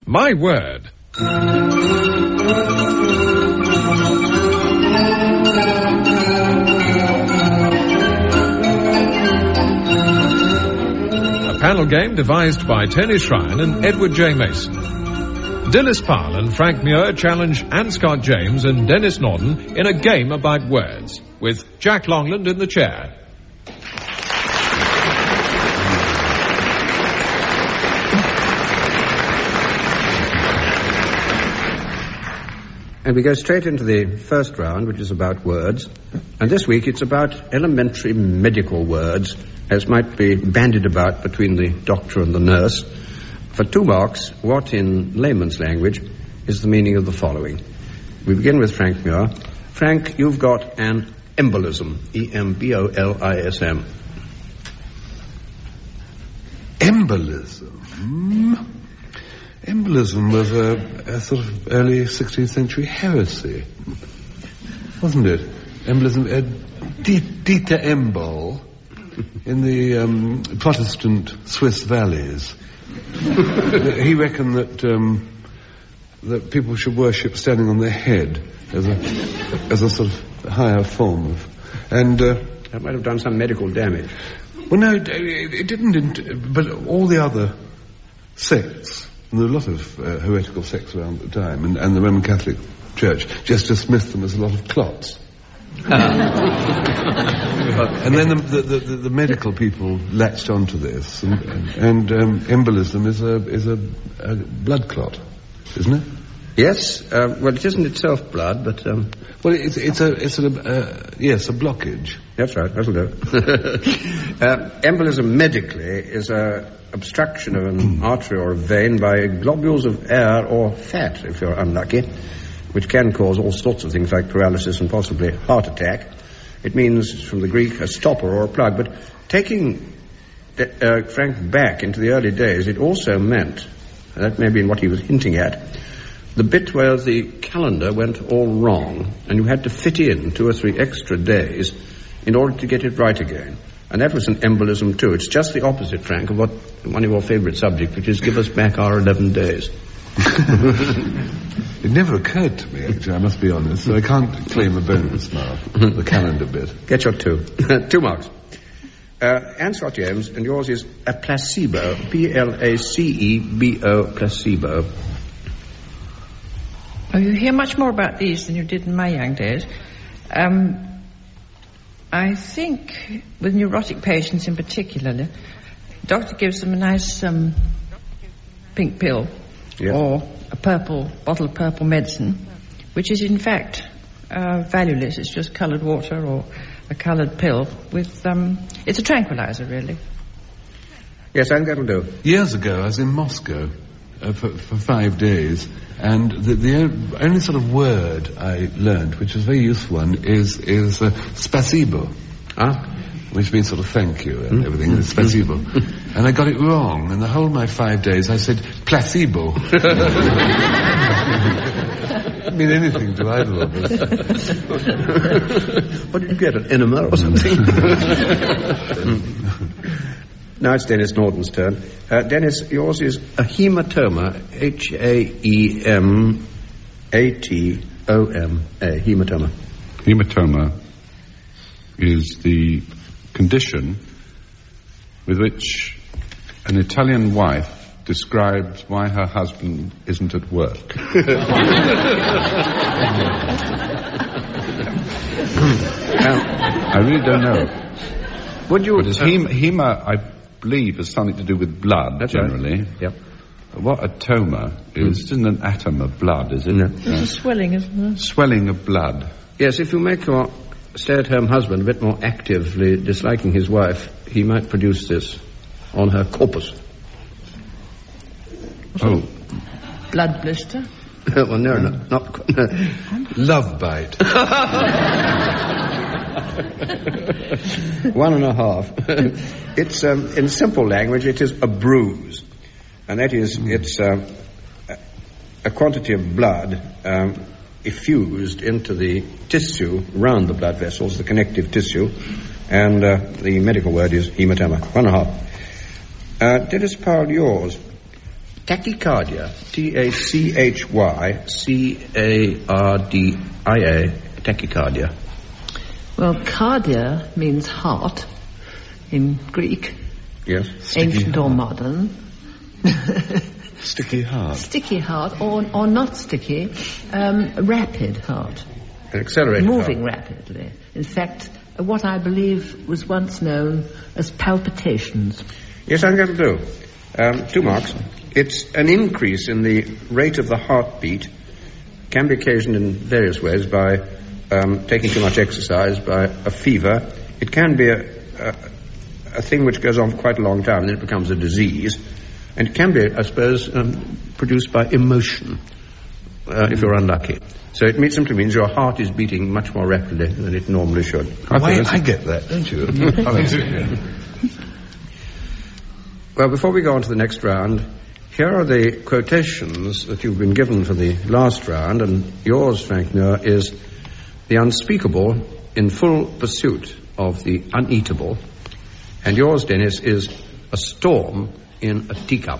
My word. A panel game devised by Tony Shrine and Edward J. Mason. Dilys Powell and Frank Muir challenge Anne Scott James and Dennis Norden in a game about words, with Jack Longland in the chair. And we go straight into the first round, which is about words. And this week it's about elementary medical words, as might be bandied about between the doctor and the nurse. For 2 marks, what in layman's language is the meaning of the following? We begin with Frank Muir. Frank, you've got an embolism. E-M-B-O-L-I-S-M. Embolism? Embolism was a sort of early 16th century heresy, wasn't it? Embolism, Dieter Embol in the Protestant Swiss valleys. He reckoned that people should worship standing on their head as a sort of higher form of, and that might have done some medical damage. Well, no, it didn't. But all the other sects, and there were a lot of heretical sects around at the time, and the Roman Catholic Church just dismissed them as a lot of clots. And then the medical people latched onto this, and embolism is a blood clot, isn't it? Yes. Well, it isn't itself blood, but well, it's a blockage. That's right. That'll do. Embolism medically is a obstruction of an artery or a vein by globules of air or fat, if you're unlucky, which can cause all sorts of things like paralysis and possibly heart attack. It means, from the Greek, a stopper or a plug. But taking Frank back into the early days, it also meant, that may be what he was hinting at, the bit where the calendar went all wrong and you had to fit in 2 or 3 extra days in order to get it right again. And that was an embolism too. It's just the opposite, Frank, of what one of your favourite subjects, which is give us back our 11 days. It never occurred to me, actually, I must be honest, so I can't claim a bonus now, the calendar bit. Get your 2. 2 marks. Anne Scott James, and yours is a placebo. Placebo, placebo. Oh, you hear much more about these than you did in my young days. I think with neurotic patients in particular, the doctor gives them a nice pink pill, yes, or a bottle of purple medicine, which is in fact valueless. It's just coloured water or a coloured pill with it's a tranquilizer, really. Yes, I think that'll do. Years ago, I was in Moscow for 5 days, and the only sort of word I learned, which was a very useful one, is spasibo. Which means sort of thank you and everything, spasibo. And I got it wrong, and the whole of my 5 days I said placebo. Didn't mean anything to either of us. What did you get, an enema or something? Now it's Dennis Norden's turn. Dennis, yours is a hematoma, H-A-E-M-A-T-O-M-A, hematoma. Hematoma is the condition with which an Italian wife describes why her husband isn't at work. I really don't know. Would you... But hema, I believe, has something to do with blood. That's generally. Right. Yep. What a toma is, it isn't an atom of blood, is it? No. It's a swelling, isn't it? Swelling of blood. Yes, if you make your stay-at-home husband a bit more actively disliking his wife, he might produce this on her corpus. Oh. Blood blister? Well, no, not love bite. 1.5. It's, in simple language, it is a bruise. And that is, it's a quantity of blood effused into the tissue around the blood vessels, the connective tissue, and the medical word is hematoma. 1.5. Dennis Powell, yours. Tachycardia, Tachycardia, tachycardia. Well, cardia means heart in Greek. Yes. Ancient or modern. Sticky heart. Sticky heart, or not sticky, rapid heart. An accelerated Moving heart. rapidly. In fact, what I believe was once known as palpitations. Yes, I'm going to do. 2 marks. It's an increase in the rate of the heartbeat, can be occasioned in various ways by taking too much exercise, by a fever. It can be a thing which goes on for quite a long time, and then it becomes a disease. And it can be, I suppose, produced by emotion, if you're unlucky. So it simply means your heart is beating much more rapidly than it normally should. I get that, don't you? Well, before we go on to the next round, here are the quotations that you've been given for the last round, and yours, Frank Muir, is the unspeakable in full pursuit of the uneatable, and yours, Dennis, is a storm in a teacup.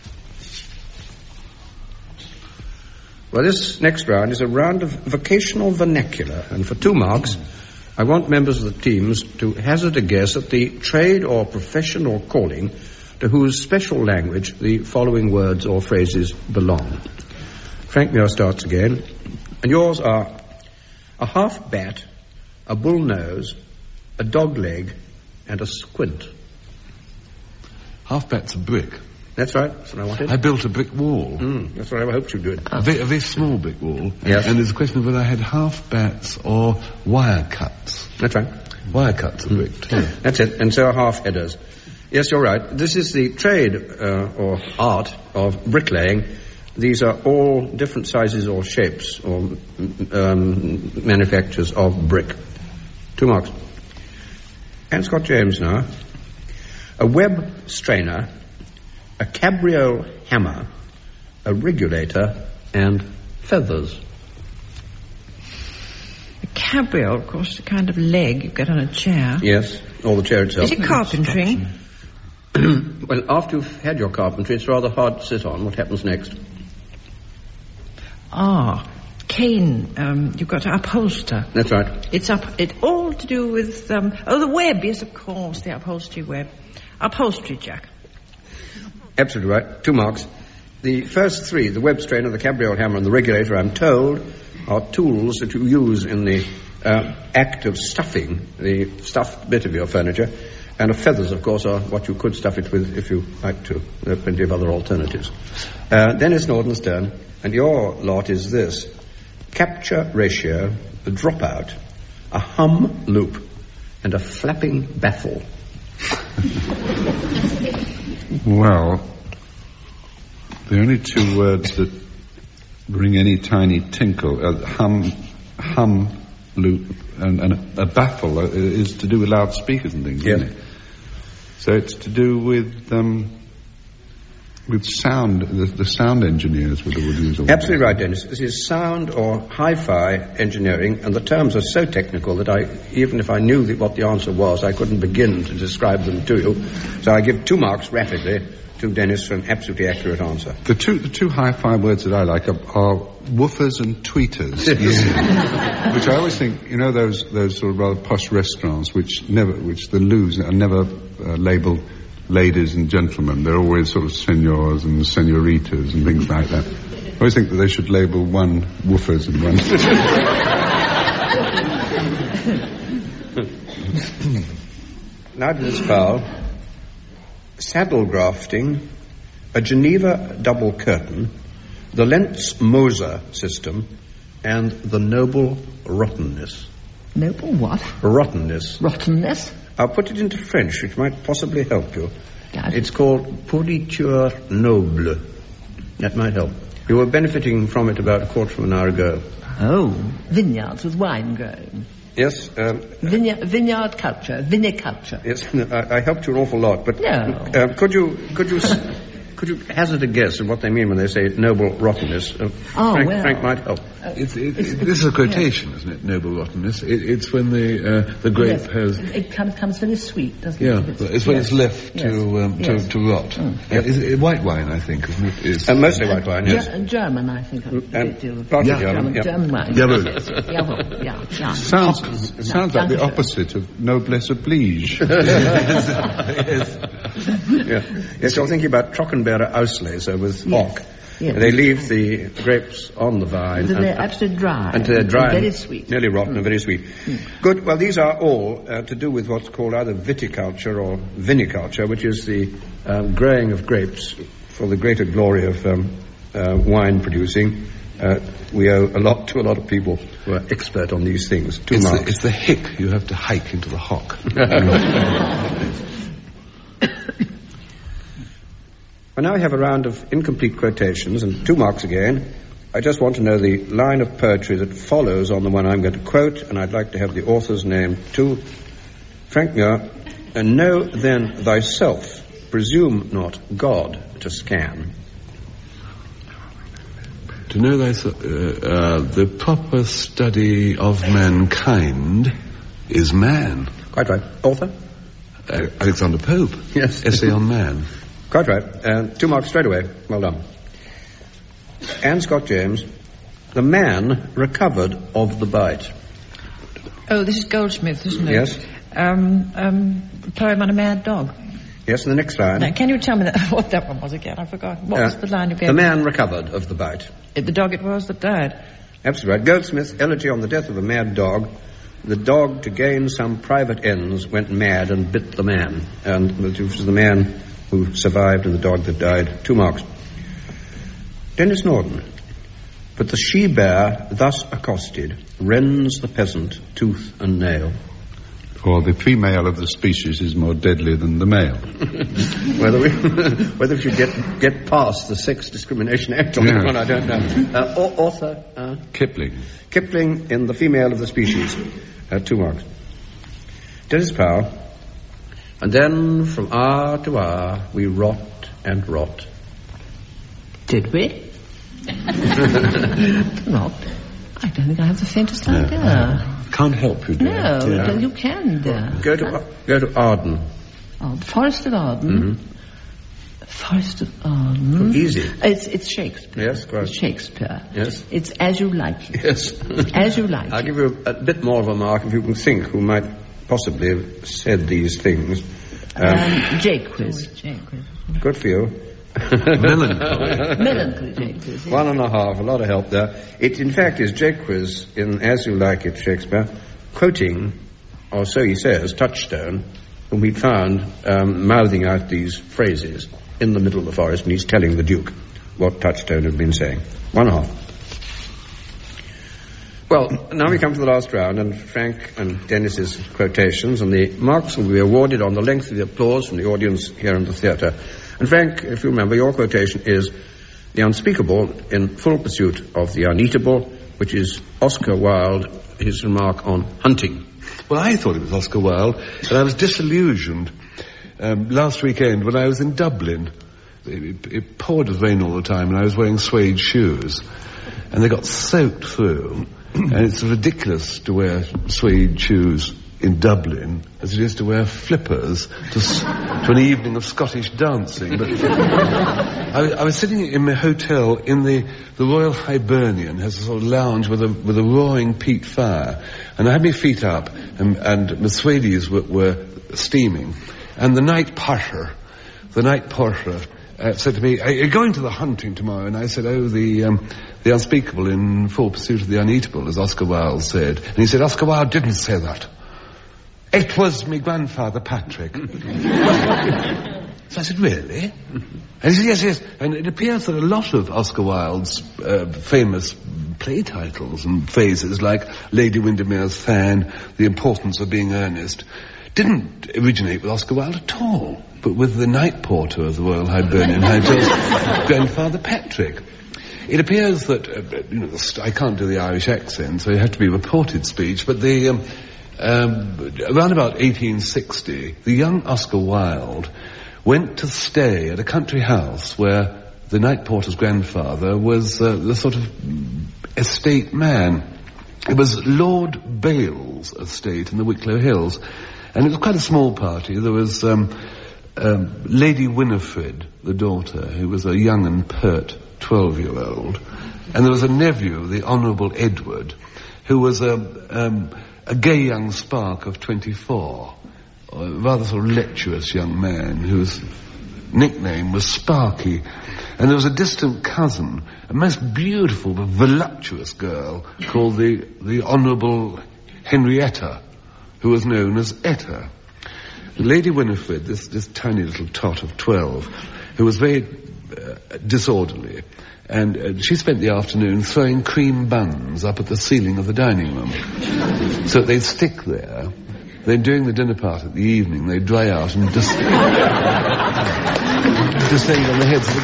Well, this next round is a round of vocational vernacular, and for 2 marks, I want members of the teams to hazard a guess at the trade or profession or calling to whose special language the following words or phrases belong. Frank Muir starts again, and yours are a half bat, a bull nose, a dog leg, and a squint. Half bat's a brick. That's right. That's what I wanted. I built a brick wall. That's what I hoped you'd do. A very small brick wall. Yes. And there's a question of whether I had half bats or wire cuts. That's right. Wire cuts are bricked. Yeah. That's it. And so are half headers. Yes, you're right. This is the trade or art of bricklaying. These are all different sizes or shapes or manufactures of brick. 2 marks. And Scott James now. A web strainer, a cabriole hammer, a regulator, and feathers. A cabriole, of course, the kind of leg you get on a chair. Yes, or the chair itself. Is it carpentry? Well, after you've had your carpentry, it's rather hard to sit on. What happens next? Cane. You've got to upholster. That's right. It's all to do with, the web. Yes, of course, the upholstery web. Upholstery, Jack. Absolutely right. 2 marks. The first 3, the web strainer, the cabriole hammer, and the regulator, I'm told, are tools that you use in the act of stuffing the stuffed bit of your furniture. And the feathers, of course, are what you could stuff it with if you like to. There are plenty of other alternatives. Dennis Norden's turn, and your lot is this. Capture ratio, a dropout, a hum loop, and a flapping baffle. Well, the only 2 words that bring any tiny tinkle are hum, loop, and a baffle is to do with loudspeakers and things, isn't it? So it's to do with sound. The sound engineers would use all Absolutely right, Dennis. This is sound or hi-fi engineering, and the terms are so technical that even if I knew what the answer was, I couldn't begin to describe them to you. So I give 2 marks rapidly to Dennis for an absolutely accurate answer. The two hi-fi words that I like are woofers and tweeters, which I always think, those sort of rather posh restaurants which the loos are never labelled ladies and gentlemen. They're always sort of senors and senoritas and things like that. I always think that they should label one woofers and one... Now to this foul. Saddle grafting, a Geneva double curtain, the Lentz-Moser system, and the noble rottenness. Noble what? Rottenness. Rottenness? I'll put it into French, which might possibly help you. Yes. It's called pourriture noble. That might help. You were benefiting from it about a quarter of an hour ago. Oh, vineyards with wine growing. Yes. Vineyard culture, viniculture. Yes, I helped you an awful lot, but no. Could you hazard a guess of what they mean when they say noble rottenness? Frank might help. This is a quotation, isn't it? Noble rottenness. It's when the grape has. It comes very sweet, doesn't it? Yeah, it's when it's left to rot. Is it white wine, I think, isn't it? It's mostly white wine, yes. German, I think. German wine. Jawohl, yeah. Sounds like the opposite of noblesse oblige. Yes, you're thinking about Trockenbeere Auslese with hock. Yes. They leave the grapes on the vine. They're absolutely dry. And they're dry and very sweet. Nearly rotten and very sweet. Good. Well, these are all to do with what's called either viticulture or viniculture, which is the growing of grapes for the greater glory of wine producing. We owe a lot to a lot of people who are expert on these things. It's the hick. You have to hike into the hock. Well, now we have a round of incomplete quotations, and 2 marks again. I just want to know the line of poetry that follows on the one I'm going to quote, and I'd like to have the author's name too. Frank Muir, know then thyself, presume not God to scan. To know thyself, the proper study of mankind is man. Quite right. Author? Alexander Pope. Yes. Essay on Man. Quite right. 2 marks straight away. Well done. Anne Scott James, the man recovered of the bite. Oh, this is Goldsmith, isn't it? Yes. Poem on a mad dog. Yes, and the next line. Now, can you tell me what that one was again? I forgot. What was the line again? The man recovered of the bite. The dog it was that died. Absolutely right. Goldsmith's elegy on the death of a mad dog. The dog, to gain some private ends, went mad and bit the man. And it was the man who survived and the dog that died. 2 marks. Denis Norden. But the she-bear, thus accosted, rends the peasant tooth and nail. Or the female of the species is more deadly than the male. Whether we should get past the Sex Discrimination Act on that one, I don't know. Author? Kipling. Kipling in The Female of the Species. 2 marks. Dennis Powell. And then from hour to hour we rot and rot. Did we? Rot? I don't think I have the faintest idea. Can't help you, dear. No, you can, dear. Go to Arden. Oh, the Forest of Arden. Mm-hmm. Forest of Arden. Easy. It's Shakespeare. Yes, correct. It's Shakespeare. Yes. It's As You Like It. Yes. As You Like It. I'll give you a bit more of a mark if you can think who might possibly have said these things. Jaques. Good for you. Melancholy Jaques. Yes. 1.5, a lot of help there. It, in fact, is Jaques in As You Like It, Shakespeare, quoting, or so he says, Touchstone, whom he'd found mouthing out these phrases in the middle of the forest, and he's telling the Duke what Touchstone had been saying. 1.5. Well, now we come to the last round, and Frank and Dennis's quotations, and the marks will be awarded on the length of the applause from the audience here in the theatre. And Frank, if you remember, your quotation is the unspeakable in full pursuit of the uneatable, which is Oscar Wilde, his remark on hunting. Well, I thought it was Oscar Wilde, and I was disillusioned last weekend when I was in Dublin. It poured with rain all the time, and I was wearing suede shoes, and they got soaked through. And it's ridiculous to wear suede shoes in Dublin as it is to wear flippers to an evening of Scottish dancing. But I was sitting in my hotel in the Royal Hibernian, has a sort of lounge with a roaring peat fire, and I had my feet up, and my suedes were steaming, and the night porter said to me, "Are you going to the hunting tomorrow?" And I said, "Oh, the unspeakable in full pursuit of the uneatable," as Oscar Wilde said. And he said, "Oscar Wilde didn't say that. It was my grandfather Patrick." So I said, "Really?" And he said, yes. And it appears that a lot of Oscar Wilde's famous play titles and phrases, like Lady Windermere's Fan, The Importance of Being Earnest, didn't originate with Oscar Wilde at all, but with the night porter of the Royal Hibernian Hotel's grandfather Patrick. It appears that, I can't do the Irish accent, so it had to be reported speech, but around about 1860, the young Oscar Wilde went to stay at a country house where the night porter's grandfather was the sort of estate man. It was Lord Bales' estate in the Wicklow Hills, and it was quite a small party. There was Lady Winifred, the daughter, who was a young and pert 12-year-old, and there was a nephew, the Honourable Edward, who was a gay young spark of 24, a rather sort of lecherous young man whose nickname was Sparky. And there was a distant cousin, a most beautiful but voluptuous girl called the Honourable Henrietta, who was known as Etta. Lady Winifred, this tiny little tot of 12, who was very disorderly, and she spent the afternoon throwing cream buns up at the ceiling of the dining room. So they'd stick there. Then during the dinner party at the evening, they'd dry out and descend on the heads of the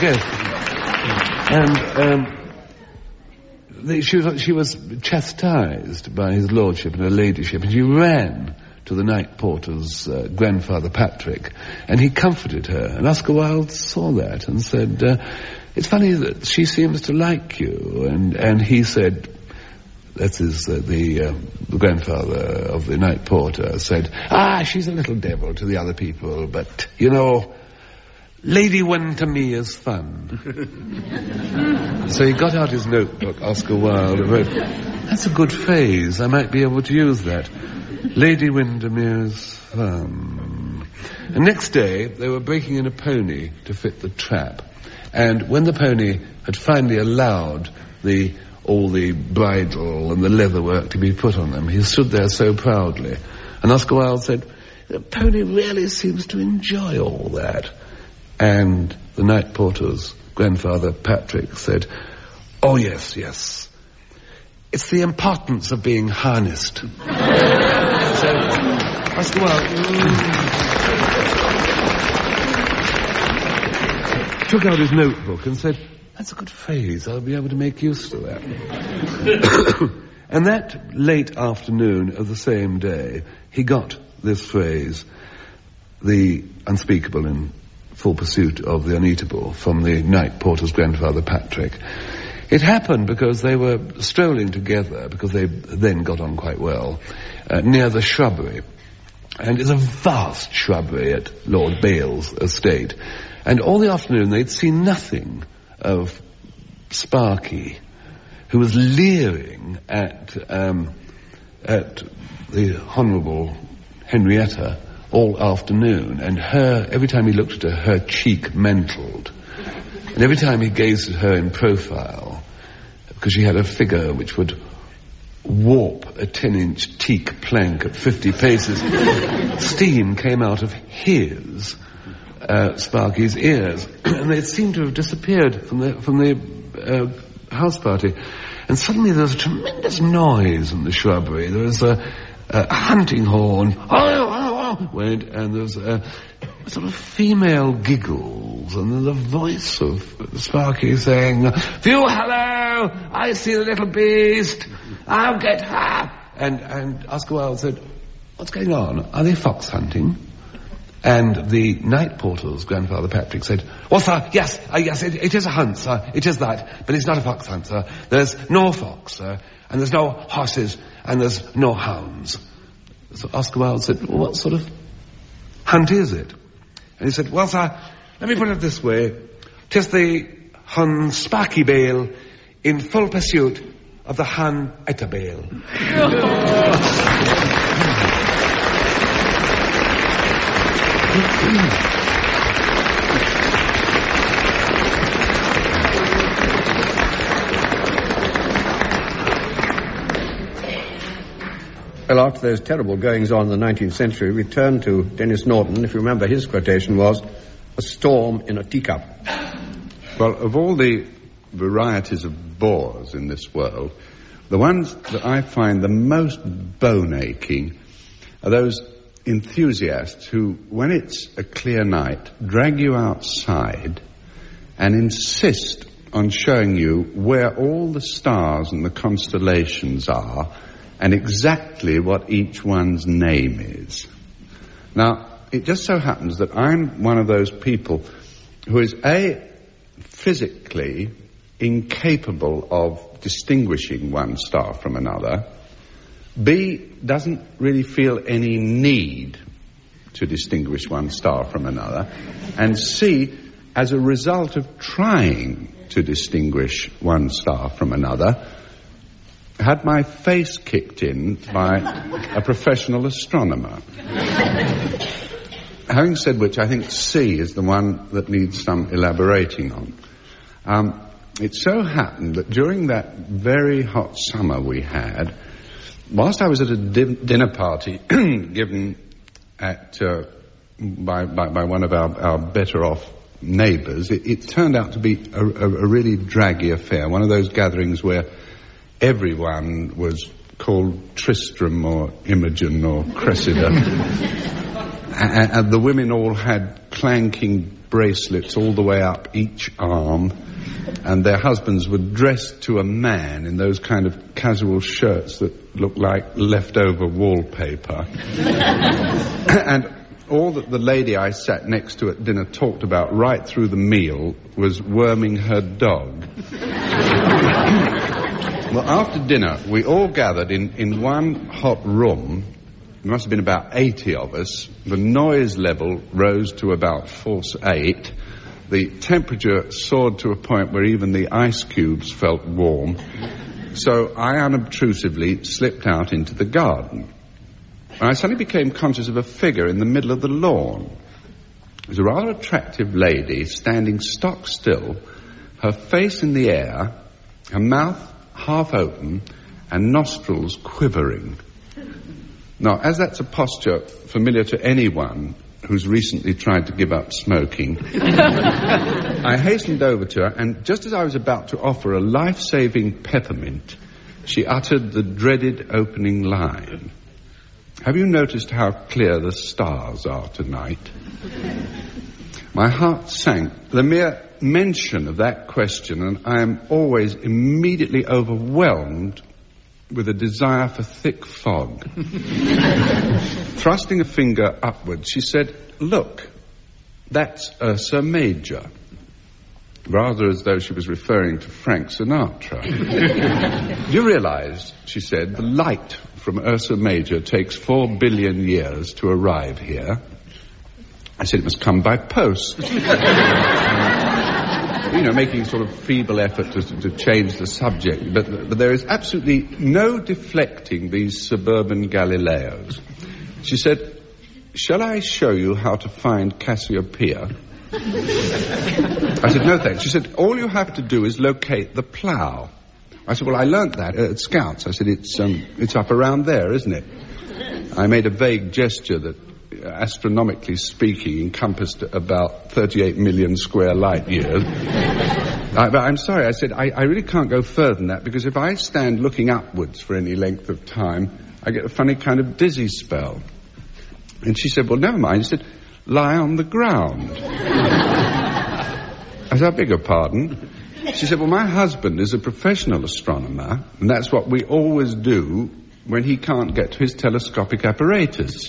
guests. And she was chastised by his lordship and her ladyship, and she ran to the night porter's grandfather Patrick, and he comforted her. And Oscar Wilde saw that and said, it's funny that she seems to like you. And he said, that is the grandfather of the night porter, said, she's a little devil to the other people, but, you know, Lady Win to me is fun. So he got out his notebook, Oscar Wilde, and wrote, that's a good phrase, I might be able to use that. Lady Windermere's fun. And next day, they were breaking in a pony to fit the trap. And when the pony had finally allowed all the bridle and the leather work to be put on them, he stood there so proudly. And Oscar Wilde said, the pony really seems to enjoy all that. And the night porter's grandfather Patrick said, oh yes, yes. It's the importance of being harnessed. So, Oscar Wilde took out his notebook and said, that's a good phrase, I'll be able to make use of that. And that late afternoon of the same day, he got this phrase, the unspeakable in full pursuit of the uneatable, from the night porter's grandfather Patrick. It happened because they were strolling together, because they then got on quite well, near the shrubbery. And it's a vast shrubbery at Lord Bales' estate. And all the afternoon they'd seen nothing of Sparky, who was leering at the Honourable Henrietta all afternoon. And every time he looked at her cheek mantled. And every time he gazed at her in profile, because she had a figure which would warp a 10-inch teak plank at 50 paces, steam came out of his, Sparky's ears, and they seemed to have disappeared from the house party. And suddenly there was a tremendous noise in the shrubbery. There was a hunting horn went, and there was a sort of female giggles, and then the voice of Sparky saying, "Phew, hello! I see the little beast! I'll get her!" And Oscar Wilde said, "What's going on? Are they fox hunting?" And the night porter's grandfather Patrick said, "Well, sir, yes, it is a hunt, sir. It is that, but it's not a fox hunt, sir. There's no fox, sir, and there's no horses, and there's no hounds." So Oscar Wilde said, "Well, what sort of hunt is it?" And he said, "Well, sir, let me put it this way. 'Tis the Hun Sparky Bale in full pursuit of the Hun Etta Bale." Well, after those terrible goings-on in the 19th century, we turned to Denis Norton. If you remember, his quotation was, "A storm in a teacup." Well, of all the varieties of bores in this world, the ones that I find the most bone-aching are those enthusiasts who, when it's a clear night, drag you outside and insist on showing you where all the stars and the constellations are and exactly what each one's name is. Now, it just so happens that I'm one of those people who is, A, physically incapable of distinguishing one star from another, B, doesn't really feel any need to distinguish one star from another, and C, as a result of trying to distinguish one star from another, had my face kicked in by a professional astronomer. Having said which, I think C is the one that needs some elaborating on. It so happened that during that very hot summer we had, whilst I was at a dinner party given at by one of our better off neighbours, it turned out to be a really draggy affair, one of those gatherings where everyone was called Tristram or Imogen or Cressida. And the women all had clanking bracelets all the way up each arm, and their husbands were dressed to a man in those kind of casual shirts that look like leftover wallpaper. And all that the lady I sat next to at dinner talked about right through the meal was worming her dog. Well, after dinner, we all gathered in one hot room. There must have been about 80 of us. The noise level rose to about force 8. The temperature soared to a point where even the ice cubes felt warm. So I unobtrusively slipped out into the garden. And I suddenly became conscious of a figure in the middle of the lawn. It was a rather attractive lady standing stock still, her face in the air, her mouth half open, and nostrils quivering. Now, as that's a posture familiar to anyone who's recently tried to give up smoking, I hastened over to her, and just as I was about to offer a life-saving peppermint, she uttered the dreaded opening line. "Have you noticed how clear the stars are tonight?" My heart sank. The mere mention of that question, and I am always immediately overwhelmed with a desire for thick fog. Thrusting a finger upwards, she said, "Look, that's Ursa Major," rather as though she was referring to Frank Sinatra. "You realize," she said, "the light from Ursa Major takes 4 billion years to arrive here?" I said, "It must come by post." Making sort of feeble effort to change the subject, but there is absolutely no deflecting these suburban Galileos. She said, "Shall I show you how to find Cassiopeia?" I said, "No, thanks." She said, "All you have to do is locate the plough." I said, "Well, I learnt that at Scouts." I said, it's up around there, isn't it?" I made a vague gesture that, astronomically speaking, encompassed about 38 million square light years. But I'm sorry, I said, I really can't go further than that, because if I stand looking upwards for any length of time, I get a funny kind of dizzy spell. And she said, "Well, never mind." She said, "Lie on the ground." I said, "I beg your pardon?" She said, "Well, my husband is a professional astronomer, and that's what we always do when he can't get to his telescopic apparatus."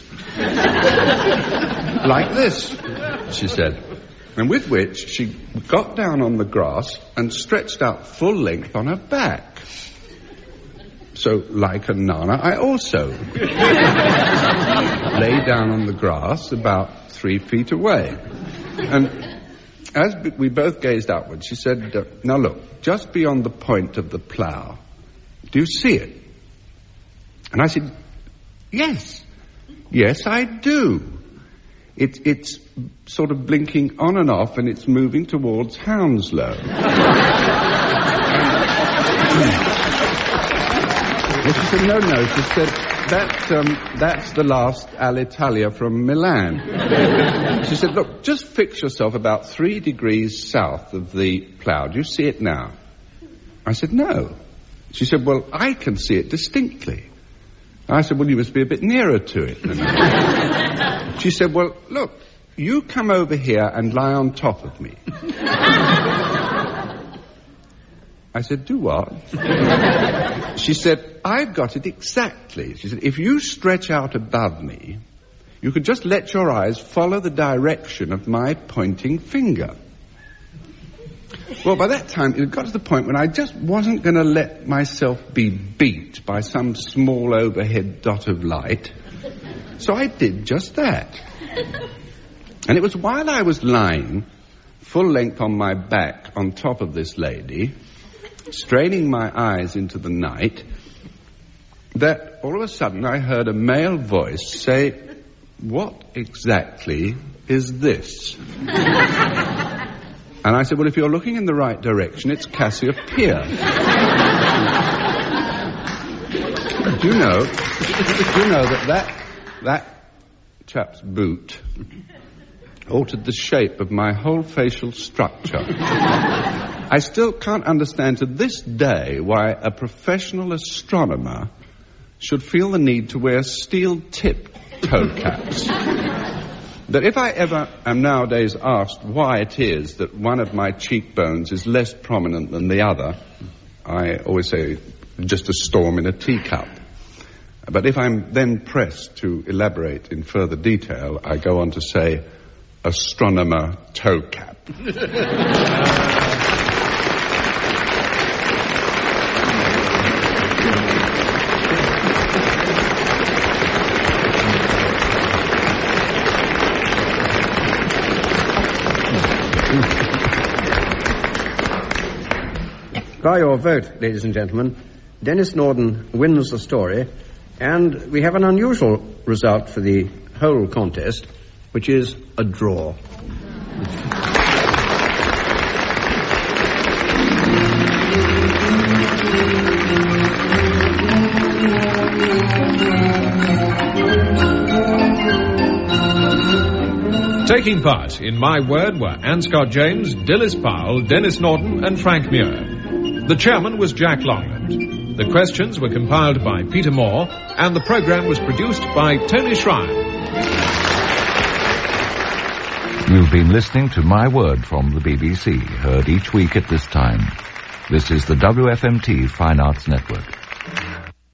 "Like this," she said. And with which she got down on the grass and stretched out full length on her back. So, like a nana, I also lay down on the grass about 3 feet away. And as we both gazed upwards, she said, "Now look, just beyond the point of the plough, do you see it?" And I said, Yes, I do. It's sort of blinking on and off, and it's moving towards Hounslow." She said, No. She said, that's the last Alitalia from Milan. She said, "Look, just fix yourself about 3 degrees south of the plough. Do you see it now?" I said, "No." She said, "Well, I can see it distinctly." I said, "Well, you must be a bit nearer to it." She said, "Well, look, you come over here and lie on top of me." I said, "Do what?" She said, "I've got it exactly." She said, "If you stretch out above me, you could just let your eyes follow the direction of my pointing finger." Well, by that time, it got to the point when I just wasn't going to let myself be beat by some small overhead dot of light. So I did just that. And it was while I was lying full length on my back on top of this lady, straining my eyes into the night, that all of a sudden I heard a male voice say, "What exactly is this?" And I said, "Well, if you're looking in the right direction, it's Cassiopeia." Do you know that chap's boot altered the shape of my whole facial structure? I still can't understand to this day why a professional astronomer should feel the need to wear steel-tipped toe caps. That if I ever am nowadays asked why it is that one of my cheekbones is less prominent than the other, I always say, just a storm in a teacup. But if I'm then pressed to elaborate in further detail, I go on to say, astronomer toe cap. By your vote, ladies and gentlemen, Denis Norden wins the story, and we have an unusual result for the whole contest, which is a draw. Taking part in My Word were Anne Scott James, Dilys Powell, Denis Norden and Frank Muir. The chairman was Jack Longland. The questions were compiled by Peter Moore, and the programme was produced by Tony Shrine. You've been listening to My Word from the BBC, heard each week at this time. This is the WFMT Fine Arts Network.